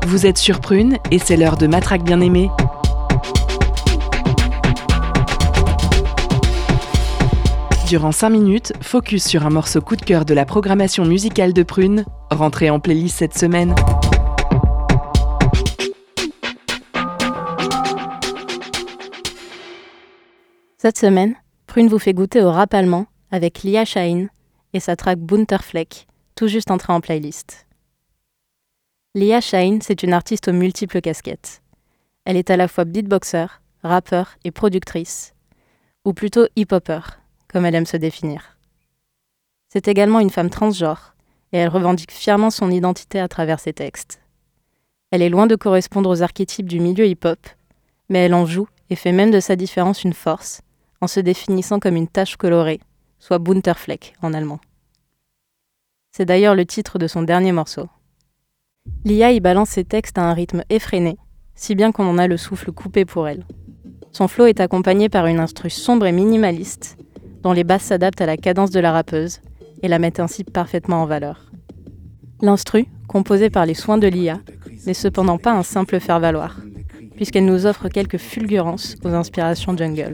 Vous êtes sur Prune et c'est l'heure de Matraque bien-aimée. Durant 5 minutes, focus sur un morceau coup de cœur de la programmation musicale de Prune, rentré en playlist cette semaine. Cette semaine, Prune vous fait goûter au rap allemand avec Lia Shahin et sa track Bunter Fleck, tout juste entrée en playlist. Lia Shahin, c'est une artiste aux multiples casquettes. Elle est à la fois beatboxer, rappeur et productrice, ou plutôt hip-hopper, comme elle aime se définir. C'est également une femme transgenre, et elle revendique fièrement son identité à travers ses textes. Elle est loin de correspondre aux archétypes du milieu hip-hop, mais elle en joue et fait même de sa différence une force, en se définissant comme une tache colorée, soit Bunter Fleck en allemand. C'est d'ailleurs le titre de son dernier morceau. Lia y balance ses textes à un rythme effréné, si bien qu'on en a le souffle coupé pour elle. Son flow est accompagné par une instru sombre et minimaliste, dont les basses s'adaptent à la cadence de la rappeuse et la mettent ainsi parfaitement en valeur. L'instru, composée par les soins de Lia, n'est cependant pas un simple faire-valoir, puisqu'elle nous offre quelques fulgurances aux inspirations jungle.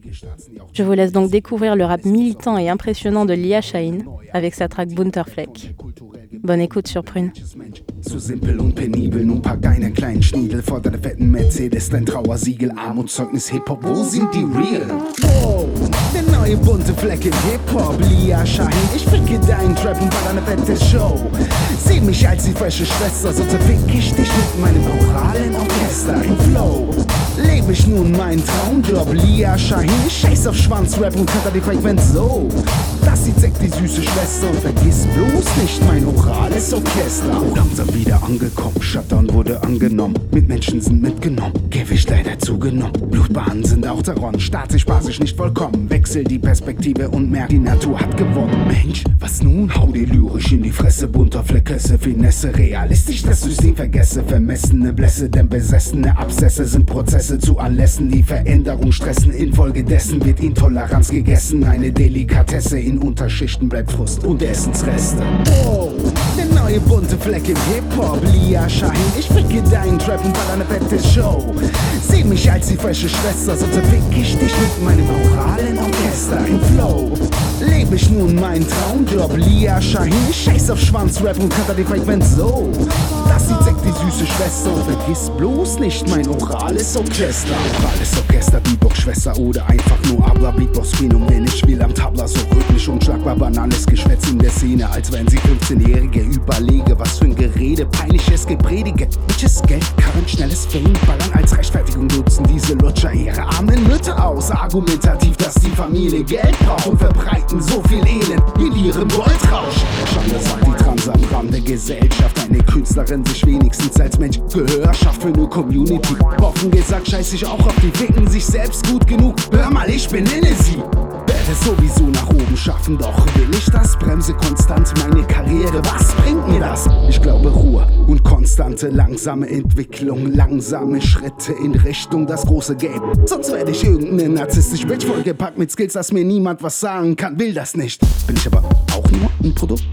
Je vous laisse donc découvrir le rap militant et impressionnant de Lia Shahin avec sa track Bunter Fleck. Bonne écoute sur Prune. So simpel und penibel, nun pack einen kleinen Schniedel vor deiner fetten Mercedes, dein Trauersiegel, Armutszeugnis Hip-Hop, wo sind die Real? Oh, der neue bunte Fleck im Hip-Hop, Lia Shahin, ich ficke deinen Trap und ball eine fette Show. Sieh mich als die frische Schwester, so zerfick ich dich mit meinem oralen Orchester im Flow. Lebe ich nun meinen Traumjob, Lia Shahin, ich scheiß auf Schwanzrap und cutter die Frequenz so. Das sieht Sekt die süße Schwester und vergiss bloß nicht mein orales Orchester. Langsam wieder angekommen, Shutdown wurde angenommen, Mitmenschen sind mitgenommen, Gewicht leider zugenommen, Blutbahnen sind auch zerronnen, statisch, basisch nicht vollkommen, wechsel die Perspektive und merk, die Natur hat gewonnen. Mensch, was nun? Hau dir lyrisch in die Fresse, bunter Fleckrisse, Finesse, realistisch das System vergesse, vermessene Blässe, denn besessene Abszesse sind Prozesse zu Anlässen, die Veränderung stressen, infolgedessen wird Intoleranz gegessen, eine Delikatesse, in Unterschichten bleibt Frust und Essensreste. Oh, der neue bunte Fleck im Hip-Hop, Lia Shahin, ich ficke deinen Trap und ball eine fette Show. Sieh mich als die frische Schwester, so zerfick ich dich mit meinem oralen Orchester im Flow. Lebe ich nun meinen Traumjob, Lia Shahin, ich scheiß auf Schwanzrap und cutter die Frequenz so. Das sieht Sekt die süße Schwester und vergiss bloß nicht mein orales Orchester. Orales Orchester, Beatbox-Schwester oder einfach nur Abla, Beatbox-Phänomen, ich will am Tabla so rhythmisch unschlagbar, banales Geschwätz in der Szene, als wären sie 15-Jährige, überlege, was für ein Gerede, peinliches Gepredige, bitches Geld, Karren, schnelles Fame, ballern als Rechtfertigung, nutzen diese Lutscher ihre armen Mütter aus, argumentativ, dass die Familie Geld braucht und verbreiten so viel Elend in ihrem Goldrausch. Schande sagt die Transam der Gesellschaft, eine Künstlerin sich wenigstens als Mensch Gehör schafft für eine Community. Offen gesagt scheiß ich auch auf die Ficken, sich selbst gut genug, hör mal, ich benenne sie. Werde sowieso nach oben schaffen, doch will ich das? Bremse konstant meine Karriere, was bringt mir das? Ich glaube Ruhe und konstante, langsame Entwicklung, langsame Schritte in Richtung das große Game. Sonst werde ich irgendeine narzisstisch Bitch vollgepackt mit Skills, dass mir niemand was sagen kann, will das nicht. Bin ich aber auch nur ein Produkt?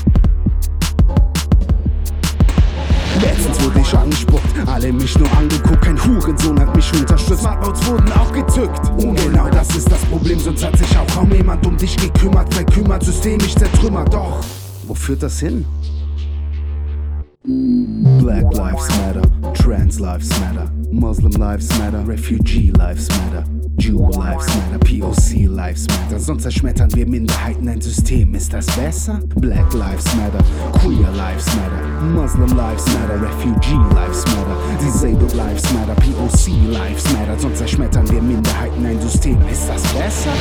Letztens wurde ich angespuckt, alle mich nur angeguckt, kein Hurensohn hat mich unterstützt, Smartboards wurden auch gezückt. Und genau das ist das Problem, sonst hat sich auch kaum jemand um dich gekümmert, verkümmert, systemisch zertrümmert, doch wo führt das hin? Black lives matter, trans lives matter, Muslim lives matter, refugee lives matter, Jew lives matter, POC lives matter. Sonst zerschmettern wir Minderheiten, ein System, ist das besser? Black lives matter, queer lives matter, Muslim lives matter, refugee lives matter, disabled lives matter, POC lives matter. Sonst zerschmettern wir Minderheiten, ein System, ist das besser?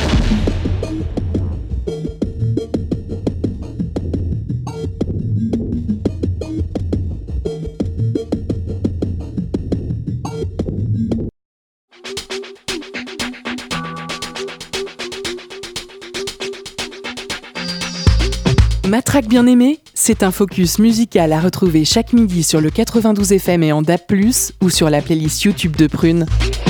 Matraque bien-aimée, c'est un focus musical à retrouver chaque midi sur le 92 FM et en DAB+, ou sur la playlist YouTube de Prune.